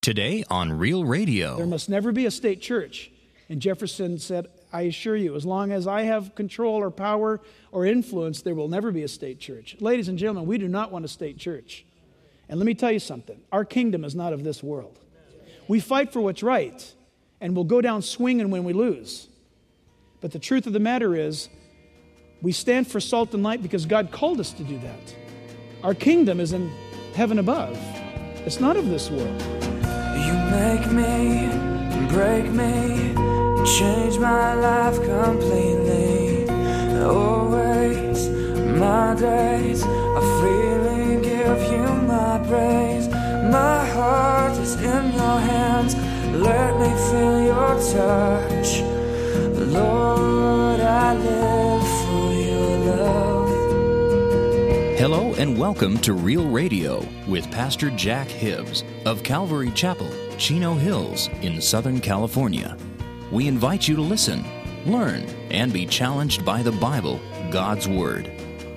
Today on Real Radio. There must never be a state church. And Jefferson said, I assure you, as long as I have control or power or influence, there will never be a state church. Ladies and gentlemen, we do not want a state church. And let me tell you something. Our kingdom is not of this world. We fight for what's right, and we'll go down swinging when we lose. But the truth of the matter is, we stand for salt and light because God called us to do that. Our kingdom is in heaven above. It's not of this world. You make me, break me, change my life completely. Always, my days, I freely give you my praise. My heart is in your hands, let me feel your touch. Lord, I live for your love. Hello and welcome to Real Radio with Pastor Jack Hibbs of Calvary Chapel, Chino Hills in Southern California. We invite you to listen, learn, and be challenged by the Bible, God's Word.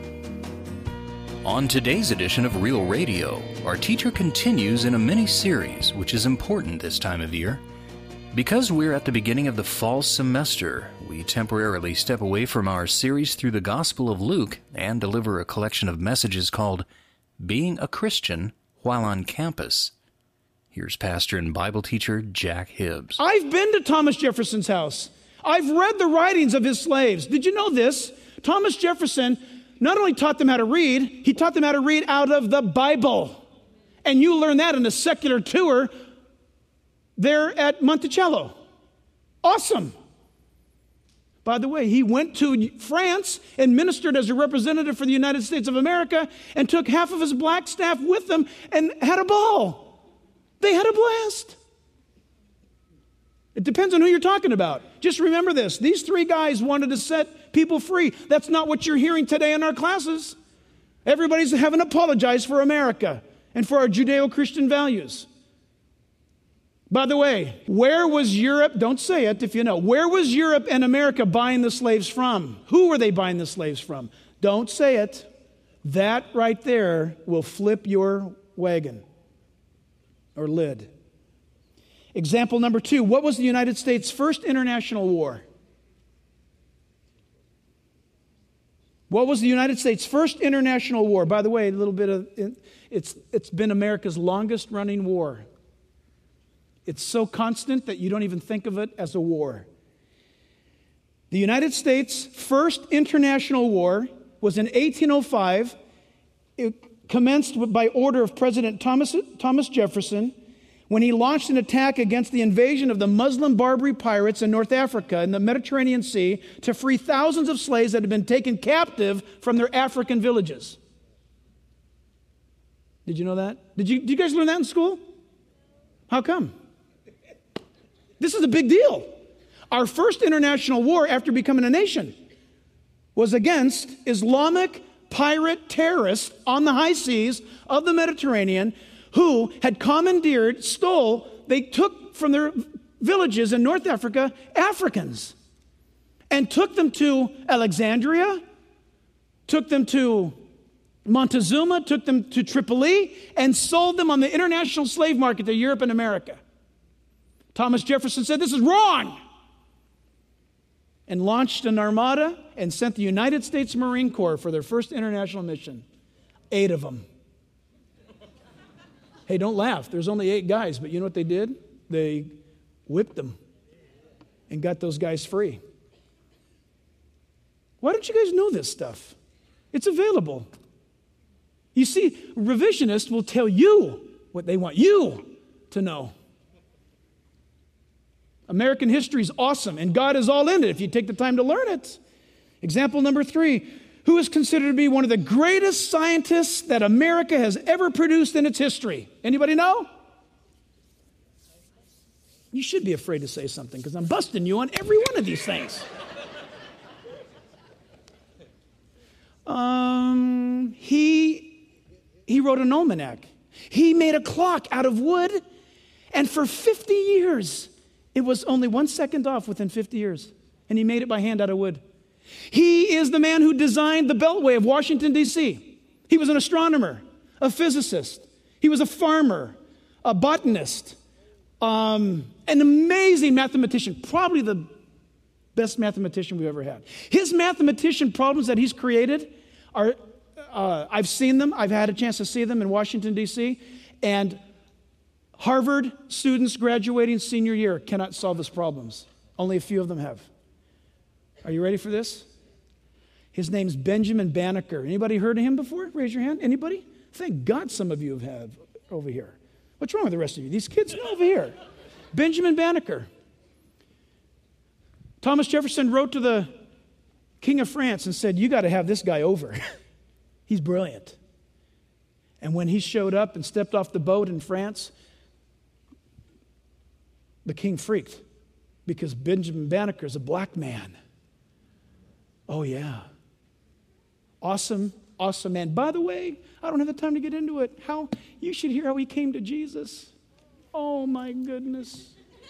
On today's edition of Real Radio, our teacher continues in a mini-series which is important this time of year. Because we're at the beginning of the fall semester, we temporarily step away from our series through the Gospel of Luke and deliver a collection of messages called Being a Christian While on Campus. Here's pastor and Bible teacher Jack Hibbs. I've been to Thomas Jefferson's house. I've read the writings of his slaves. Did you know this? Thomas Jefferson not only taught them how to read, he taught them how to read out of the Bible. And you learn that in a secular tour there at Monticello. Awesome. By the way, he went to France and ministered as a representative for the United States of America and took half of his black staff with him and had a ball. They had a blast. It depends on who you're talking about. Just remember this. These three guys wanted to set people free. That's not what you're hearing today in our classes. Everybody's having to apologize for America and for our Judeo-Christian values. By the way, where was Europe? Don't say it if you know. Where was Europe and America buying the slaves from? Who were they buying the slaves from? Don't say it. That right there will flip your wagon or lid. Example number 2. What was the United States' first international war? What was the United States' first international war? By the way, a little bit of it's been America's longest running war. It's so constant that you don't even think of it as a war. The United States' first international war was in 1805. It commenced by order of President Thomas Jefferson when he launched an attack against the invasion of the Muslim Barbary pirates in North Africa in the Mediterranean Sea to free thousands of slaves that had been taken captive from their African villages. Did you know that? Did you guys learn that in school? How come? This is a big deal. Our first international war after becoming a nation was against Islamic pirate terrorists on the high seas of the Mediterranean who had they took from their villages in North Africa, Africans, and took them to Alexandria, took them to Montezuma, took them to Tripoli, and sold them on the international slave market to Europe and America. Thomas Jefferson said, this is wrong, and launched an armada and sent the United States Marine Corps for their first international mission. 8 of them. Hey, don't laugh. There's only 8 guys, but you know what they did? They whipped them and got those guys free. Why don't you guys know this stuff? It's available. You see, revisionists will tell you what they want you to know. American history is awesome, and God is all in it if you take the time to learn it. Example number 3, who is considered to be one of the greatest scientists that America has ever produced in its history? Anybody know? You should be afraid to say something because I'm busting you on every one of these things. He wrote an almanac. He made a clock out of wood, and for 50 years, it was only 1 second off within 50 years, and he made it by hand out of wood. He is the man who designed the Beltway of Washington, D.C. He was an astronomer, a physicist. He was a farmer, a botanist, An amazing mathematician, probably the best mathematician we've ever had. His mathematician problems that he's created are, I've seen them. I've had a chance to see them in Washington, D.C., and Harvard students graduating senior year cannot solve his problems. Only a few of them have. Are you ready for this? His name's Benjamin Banneker. Anybody heard of him before? Raise your hand. Anybody? Thank God some of you have over here. What's wrong with the rest of you? These kids over here. Benjamin Banneker. Thomas Jefferson wrote to the King of France and said, you got to have this guy over. He's brilliant. And when he showed up and stepped off the boat in France, the king freaked because Benjamin Banneker is a black man. Oh, yeah. Awesome man. By the way, I don't have the time to get into it. You should hear how he came to Jesus. Oh, my goodness.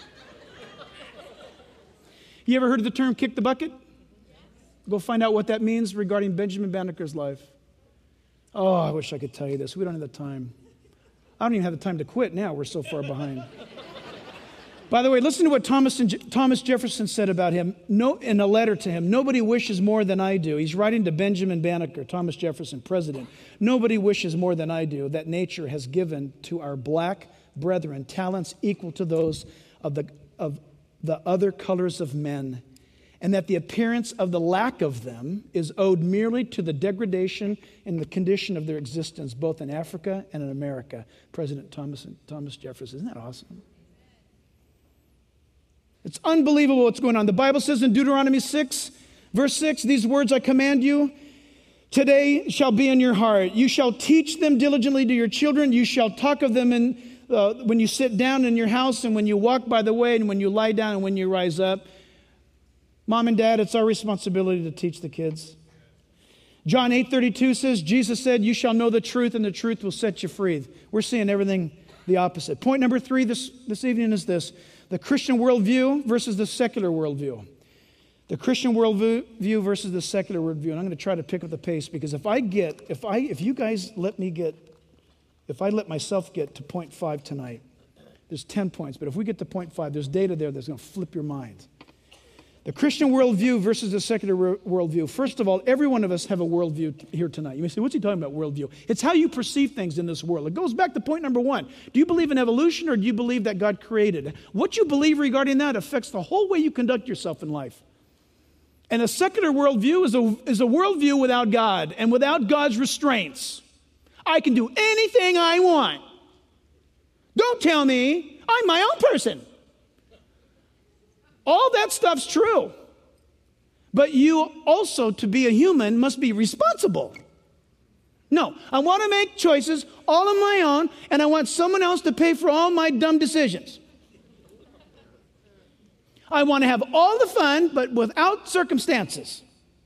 You ever heard of the term kick the bucket? Go find out what that means regarding Benjamin Banneker's life. Oh, I wish I could tell you this. We don't have the time. I don't even have the time to quit now. We're so far behind. By the way, listen to what Thomas Jefferson said about him in a letter to him. Nobody wishes more than I do. He's writing to Benjamin Banneker, Thomas Jefferson, president. Nobody wishes more than I do that nature has given to our black brethren talents equal to those of the other colors of men, and that the appearance of the lack of them is owed merely to the degradation in the condition of their existence, both in Africa and in America. President Thomas Jefferson. Isn't that awesome? It's unbelievable what's going on. The Bible says in Deuteronomy 6, verse 6, these words I command you today shall be in your heart. You shall teach them diligently to your children. You shall talk of them when you sit down in your house and when you walk by the way and when you lie down and when you rise up. Mom and Dad, it's our responsibility to teach the kids. John 8:32 says, Jesus said, you shall know the truth and the truth will set you free. We're seeing everything the opposite. Point number 3 this evening is this. The Christian worldview versus the secular worldview. The Christian worldview versus the secular worldview. And I'm going to try to pick up the pace because if I let myself get to point 5 tonight, there's 10 points. But if we get to point 5, there's data there that's going to flip your mind. The Christian worldview versus the secular worldview. First of all, every one of us have a worldview here tonight. You may say, what's he talking about, worldview? It's how you perceive things in this world. It goes back to point number 1. Do you believe in evolution or do you believe that God created? What you believe regarding that affects the whole way you conduct yourself in life. And a secular worldview is a worldview without God and without God's restraints. I can do anything I want. Don't tell me I'm my own person. All that stuff's true. But you also, to be a human, must be responsible. No, I want to make choices all on my own, and I want someone else to pay for all my dumb decisions. I want to have all the fun, but without circumstances.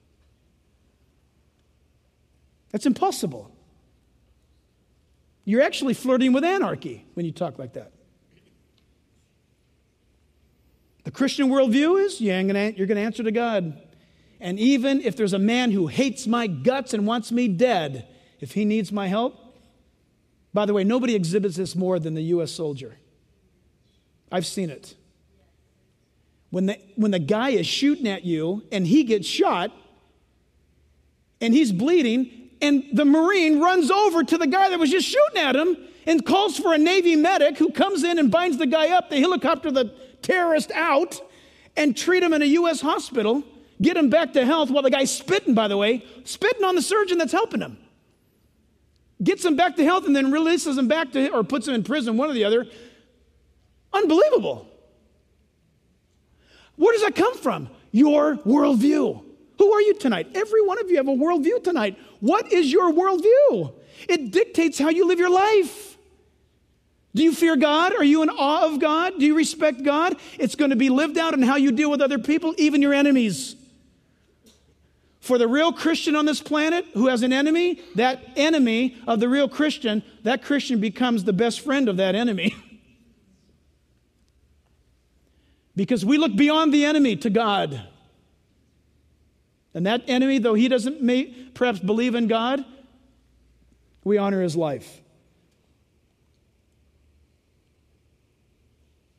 That's impossible. You're actually flirting with anarchy when you talk like that. The Christian worldview is you're going to answer to God. And even if there's a man who hates my guts and wants me dead, if he needs my help, by the way, nobody exhibits this more than the U.S. soldier. I've seen it. When the guy is shooting at you and he gets shot and he's bleeding and the Marine runs over to the guy that was just shooting at him and calls for a Navy medic who comes in and binds the guy up, they helicopter the terrorist out and treat him in a U.S. hospital, get him back to health while the guy's spitting, by the way, spitting on the surgeon that's helping him. Gets him back to health and then releases him back to, or puts him in prison, one or the other. Unbelievable. Where does that come from? Your worldview. Who are you tonight? Every one of you have a worldview tonight. What is your worldview? It dictates how you live your life. Do you fear God? Are you in awe of God? Do you respect God? It's going to be lived out in how you deal with other people, even your enemies. For the real Christian on this planet who has an enemy, that enemy of the real Christian, that Christian becomes the best friend of that enemy. Because we look beyond the enemy to God. And that enemy, though he doesn't perhaps believe in God, we honor his life.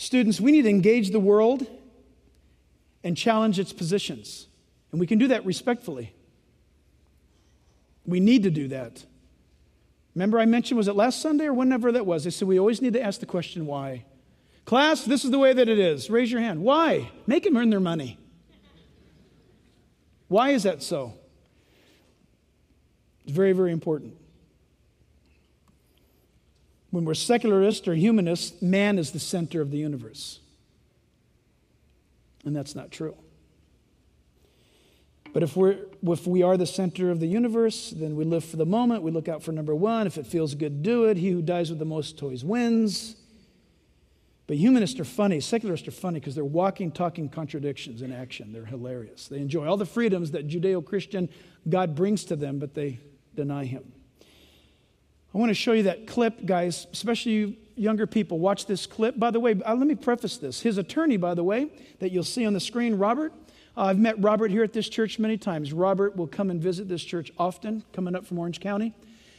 Students, we need to engage the world and challenge its positions. And we can do that respectfully. We need to do that. Remember I mentioned, was it last Sunday or whenever that was? I said we always need to ask the question, why? Class, this is the way that it is. Raise your hand. Why? Make them earn their money. Why is that so? It's very, very important. When we're secularists or humanists, man is the center of the universe. And that's not true. But if we are the center of the universe, then we live for the moment. We look out for number one. If it feels good, do it. He who dies with the most toys wins. But humanists are funny. Secularists are funny because they're walking, talking contradictions in action. They're hilarious. They enjoy all the freedoms that Judeo-Christian God brings to them, but they deny him. I want to show you that clip, guys, especially you younger people. Watch this clip. By the way, let me preface this. His attorney, by the way, that you'll see on the screen, Robert. I've met Robert here at this church many times. Robert will come and visit this church often, coming up from Orange County.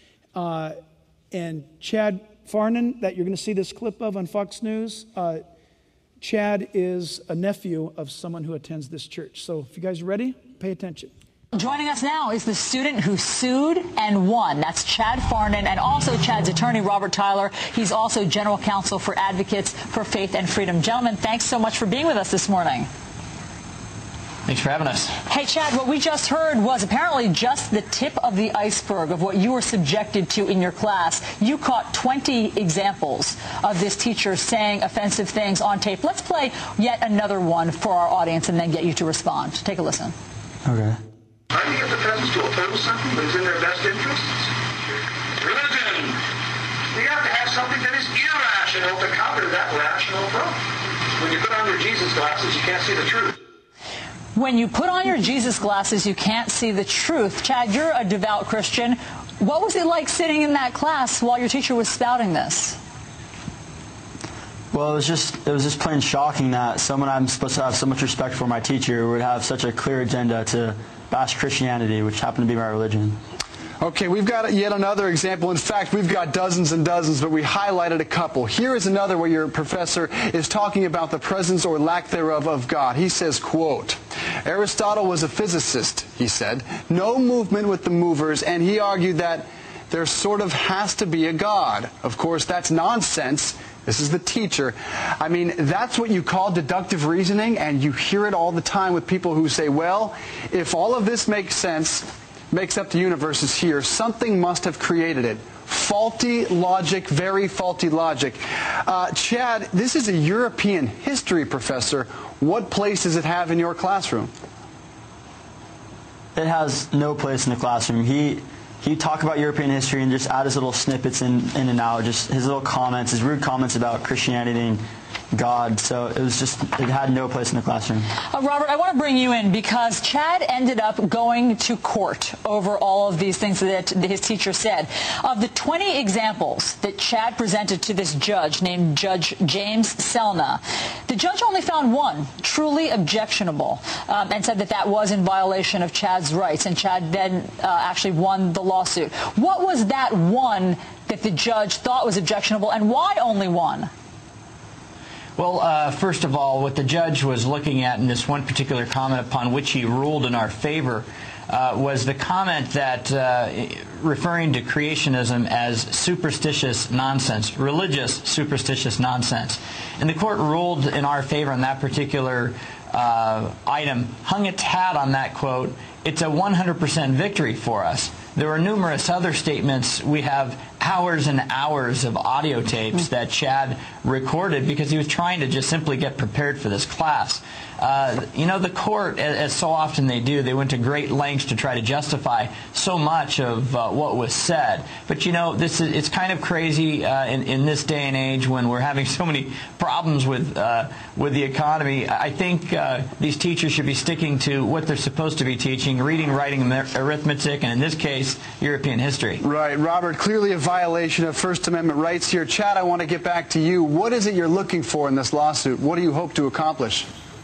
And Chad Farnan, that you're going to see this clip of on Fox News, Chad is a nephew of someone who attends this church. So if you guys are ready, pay attention. Joining us now is the student who sued and won. That's Chad Farnan, and also Chad's attorney, Robert Tyler. He's also general counsel for Advocates for Faith and Freedom. Gentlemen, thanks so much for being with us this morning. Thanks for having us. Hey, Chad, what we just heard was apparently just the tip of the iceberg of what you were subjected to in your class. You caught 20 examples of this teacher saying offensive things on tape. Let's play yet another one for our audience and then get you to respond. Take a listen. Okay. I think it's offensive to oppose something that is in their best interests. Religion. You have to have something that is irrational to counter that rational approach. When you put on your Jesus glasses, you can't see the truth. When you put on your Jesus glasses, you can't see the truth. Chad, you're a devout Christian. What was it like sitting in that class while your teacher was spouting this? Well, it was just plain shocking that someone I'm supposed to have so much respect for, my teacher, would have such a clear agenda to bash Christianity, which happened to be my religion. Okay, we've got yet another example. In fact, we've got dozens and dozens, but we highlighted a couple. Here is another where your professor is talking about the presence or lack thereof of God. He says, quote, Aristotle was a physicist, he said, no movement with the movers, and he argued that there sort of has to be a God. Of course, that's nonsense. This is the teacher. I mean, that's what you call deductive reasoning, and you hear it all the time with people who say, well, if all of this makes sense, makes up the universe is here, something must have created it. Faulty logic, very faulty logic. Chad, this is a European history professor. What place does it have in your classroom? It has no place in the classroom. He talk about European history and just add his little snippets in and out, just his little comments, his rude comments about Christianity and God. So it had no place in the classroom. Robert, I want to bring you in because Chad ended up going to court over all of these things that his teacher said. Of the 20 examples that Chad presented to this judge named Judge James Selna, the judge only found one truly objectionable and said that that was in violation of Chad's rights, and Chad then actually won the lawsuit. What was that one that the judge thought was objectionable, and why only one? Well, first of all, what the judge was looking at in this one particular comment upon which he ruled in our favor was the comment that referring to creationism as superstitious nonsense, religious superstitious nonsense. And the court ruled in our favor on that particular item, hung its hat on that quote. It's a 100% victory for us. There were numerous other statements. We have hours and hours of audio tapes that Chad recorded because he was trying to just simply get prepared for this class. The court, as so often they do, they went to great lengths to try to justify so much of what was said. But, it's kind of crazy in this day and age when we're having so many problems with the economy. I think these teachers should be sticking to what they're supposed to be teaching, reading, writing, arithmetic, and in this case, European history. Right. Robert, clearly a violation of First Amendment rights here. Chad, I want to get back to you. What is it you're looking for in this lawsuit? What do you hope to accomplish?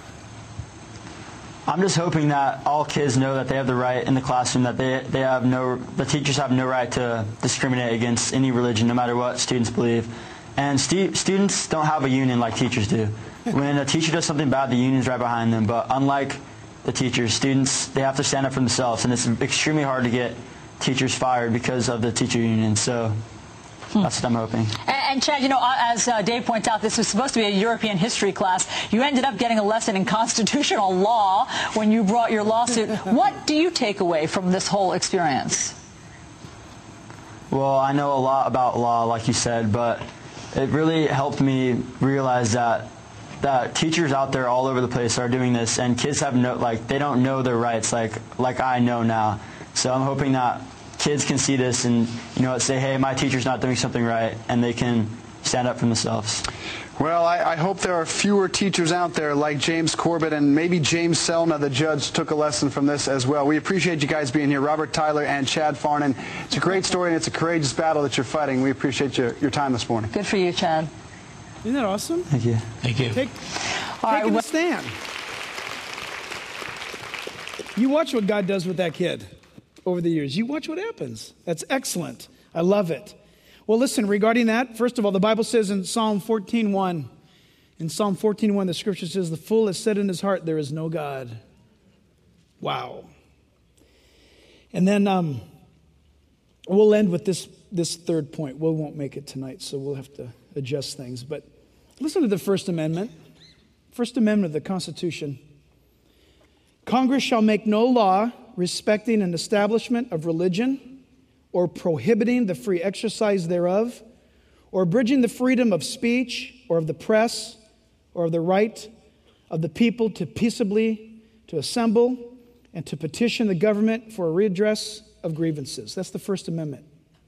I'm just hoping that all kids know that they have the right in the classroom, that the teachers have no right to discriminate against any religion, no matter what students believe. And students don't have a union like teachers do. When a teacher does something bad, the union's right behind them. But unlike the teachers, students, they have to stand up for themselves. And it's extremely hard to get teachers fired because of the teacher union. So that's what I'm hoping. And Chad, you know, as Dave points out, this was supposed to be a European history class. You ended up getting a lesson in constitutional law when you brought your lawsuit. What do you take away from this whole experience? Well, I know a lot about law, like you said, but it really helped me realize that teachers out there all over the place are doing this, and kids have they don't know their rights like I know now. So I'm hoping that kids can see this and, say, hey, my teacher's not doing something right, and they can stand up for themselves. Well, I hope there are fewer teachers out there like James Corbett, and maybe James Selna, the judge, took a lesson from this as well. We appreciate you guys being here, Robert Tyler and Chad Farnan. It's a great story, and it's a courageous battle that you're fighting. We appreciate your time this morning. Good for you, Chad. Isn't that awesome? Thank you. Thank you. Taking a stand. You watch what God does with that kid over the years. You watch what happens. That's excellent. I love it. Well, listen, regarding that, first of all, the Bible says in Psalm 14:1, the scripture says, the fool has said in his heart, there is no God. Wow. And then we'll end with this third point. We won't make it tonight, so we'll have to adjust things. But listen to the First Amendment. First Amendment of the Constitution. Congress shall make no law respecting an establishment of religion or prohibiting the free exercise thereof, or abridging the freedom of speech or of the press or of the right of the people to peaceably to assemble and to petition the government for a redress of grievances. That's the First Amendment.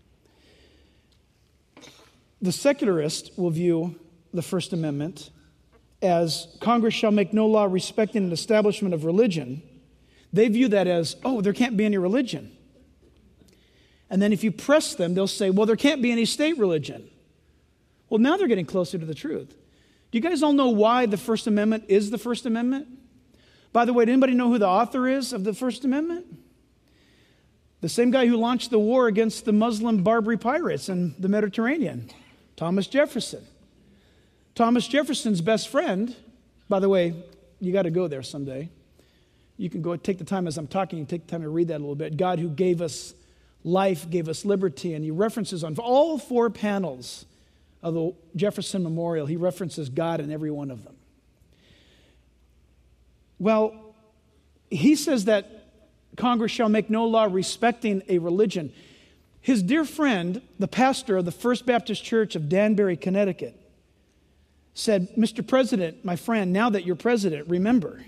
The secularist will view the First Amendment as Congress shall make no law respecting an establishment of religion. They view that as, there can't be any religion. And then if you press them, they'll say, well, there can't be any state religion. Well, now they're getting closer to the truth. Do you guys all know why the First Amendment is the First Amendment? By the way, did anybody know who the author is of the First Amendment? The same guy who launched the war against the Muslim Barbary pirates in the Mediterranean, Thomas Jefferson. Thomas Jefferson's best friend, by the way, you got to go there someday. You can go take the time as I'm talking, take the time to read that a little bit. God who gave us life, gave us liberty, and he references on all 4 panels of the Jefferson Memorial, he references God in every one of them. Well, he says that Congress shall make no law respecting a religion. His dear friend, the pastor of the First Baptist Church of Danbury, Connecticut, said, Mr. President, my friend, now that you're president, remember,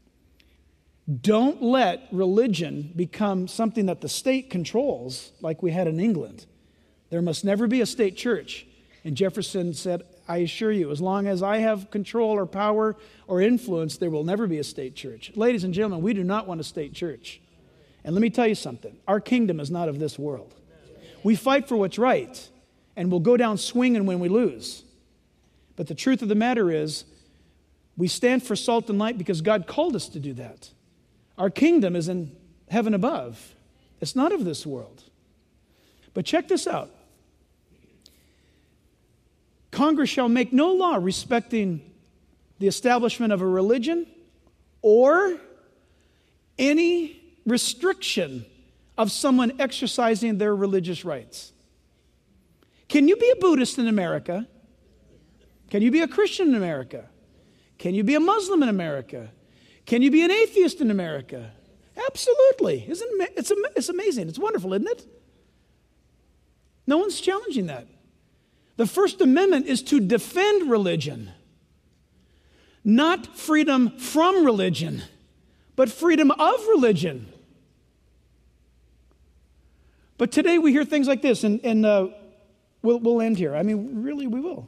don't let religion become something that the state controls like we had in England. There must never be a state church. And Jefferson said, I assure you, as long as I have control or power or influence, there will never be a state church. Ladies and gentlemen, we do not want a state church. And let me tell you something. Our kingdom is not of this world. We fight for what's right, and we'll go down swinging when we lose. But the truth of the matter is, we stand for salt and light because God called us to do that. Our kingdom is in heaven above. It's not of this world. But check this out. Congress shall make no law respecting the establishment of a religion or any restriction of someone exercising their religious rights. Can you be a Buddhist in America? Can you be a Christian in America? Can you be a Muslim in America? Can you be an atheist in America? Absolutely. It's amazing. It's wonderful, isn't it? No one's challenging that. The First Amendment is to defend religion, not freedom from religion, but freedom of religion. But today we hear things like this, and we'll end here. I mean, really, we will.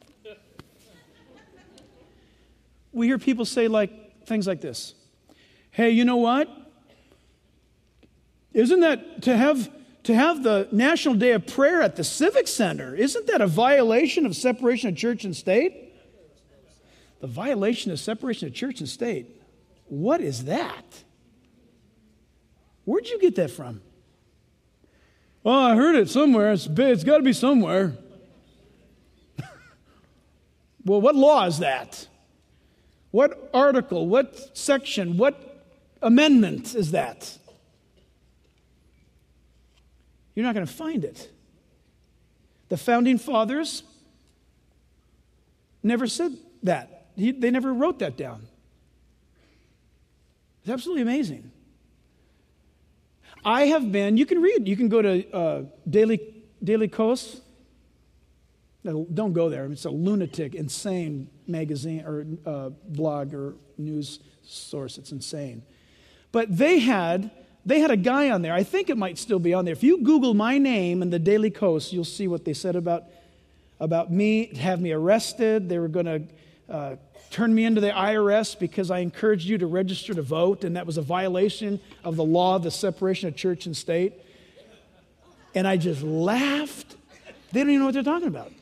We hear people say things like this. Hey, you know what? Isn't that to have the National Day of Prayer at the Civic Center, isn't that a violation of separation of church and state? The violation of separation of church and state. What is that? Where'd you get that from? Oh, I heard it somewhere. It's got to be somewhere. Well, what law is that? What article, what section, what amendment is that? You're not going to find it. The founding fathers never said that. They never wrote that down. It's absolutely amazing. I have been, you can read, you can go to Daily Kos. No, don't go there. It's a lunatic, insane magazine or blog or news source. It's insane. But they had a guy on there. I think it might still be on there. If you Google my name and the Daily Kos, you'll see what they said about me, have me arrested. They were going to turn me into the IRS because I encouraged you to register to vote, and that was a violation of the law of the separation of church and state. And I just laughed. They don't even know what they're talking about.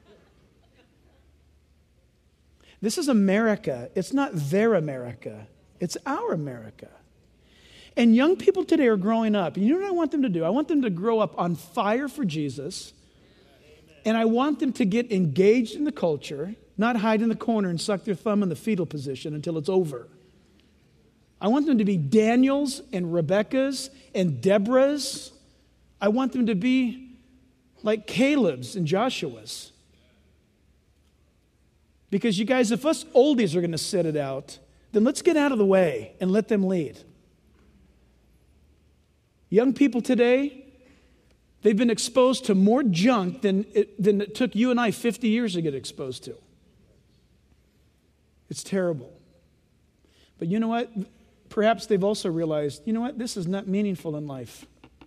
This is America. It's not their America. It's our America. And young people today are growing up. And you know what I want them to do? I want them to grow up on fire for Jesus. And I want them to get engaged in the culture, not hide in the corner and suck their thumb in the fetal position until it's over. I want them to be Daniels and Rebeccas and Deborahs. I want them to be like Caleb's and Joshua's. Because you guys, if us oldies are going to sit it out, then let's get out of the way and let them lead. Young people today, they've been exposed to more junk than it took you and I 50 years to get exposed to. It's terrible. But you know what? Perhaps they've also realized, you know what? This is not meaningful in life.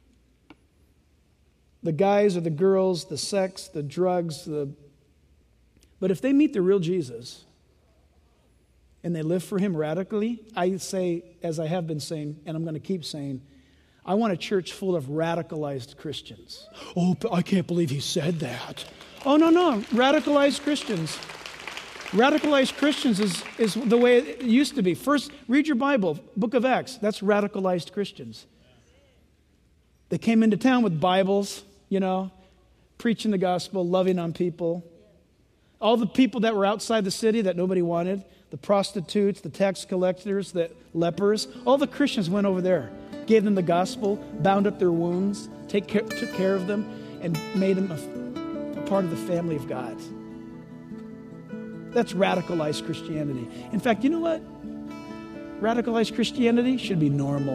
The guys or the girls, the sex, the drugs, But if they meet the real Jesus and they live for him radically, I say, as I have been saying, and I'm going to keep saying, I want a church full of radicalized Christians. Oh, I can't believe he said that. Oh, no. Radicalized Christians. Radicalized Christians is the way it used to be. First, read your Bible, Book of Acts. That's radicalized Christians. They came into town with Bibles, preaching the gospel, loving on people. All the people that were outside the city that nobody wanted, the prostitutes, the tax collectors, the lepers, all the Christians went over there, gave them the gospel, bound up their wounds, took care of them, and made them a part of the family of God. That's radicalized Christianity. In fact, you know what? Radicalized Christianity should be normal.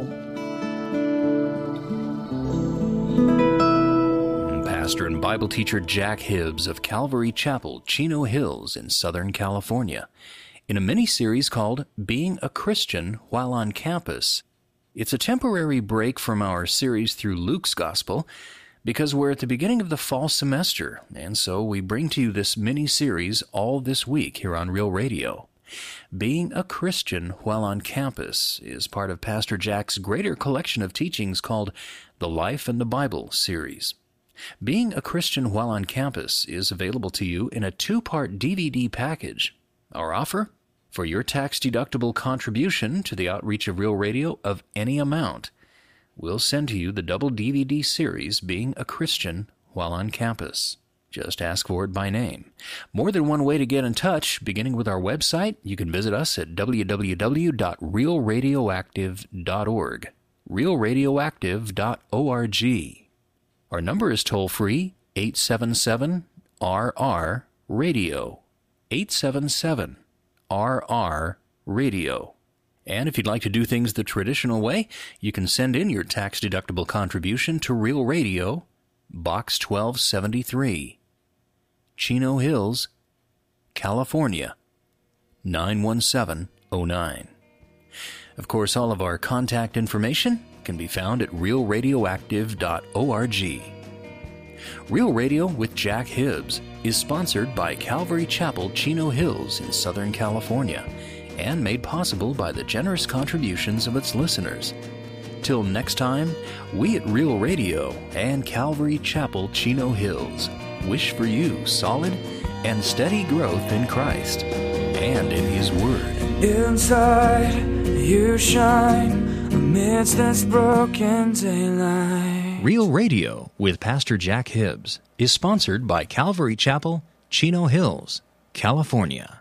Pastor and Bible teacher Jack Hibbs of Calvary Chapel, Chino Hills in Southern California, in a mini-series called Being a Christian While on Campus. It's a temporary break from our series through Luke's Gospel because we're at the beginning of the fall semester, and so we bring to you this mini-series all this week here on Real Radio. Being a Christian While on Campus is part of Pastor Jack's greater collection of teachings called the Life and the Bible series. Being a Christian While on Campus is available to you in a 2-part DVD package. Our offer? For your tax-deductible contribution to the outreach of Real Radio of any amount, we'll send to you the double DVD series Being a Christian While on Campus. Just ask for it by name. More than one way to get in touch, beginning with our website. You can visit us at www.realradioactive.org, realradioactive.org. Our number is toll-free, 877-RR-RADIO, 877-RR-RADIO. And if you'd like to do things the traditional way, you can send in your tax-deductible contribution to Real Radio, Box 1273, Chino Hills, California, 91709. Of course, all of our contact information can be found at realradioactive.org. Real Radio with Jack Hibbs is sponsored by Calvary Chapel, Chino Hills in Southern California, and made possible by the generous contributions of its listeners. Till next time, we at Real Radio and Calvary Chapel, Chino Hills wish for you solid and steady growth in Christ and in His Word. Inside you shine amidst this broken daylight. Real Radio with Pastor Jack Hibbs is sponsored by Calvary Chapel, Chino Hills, California.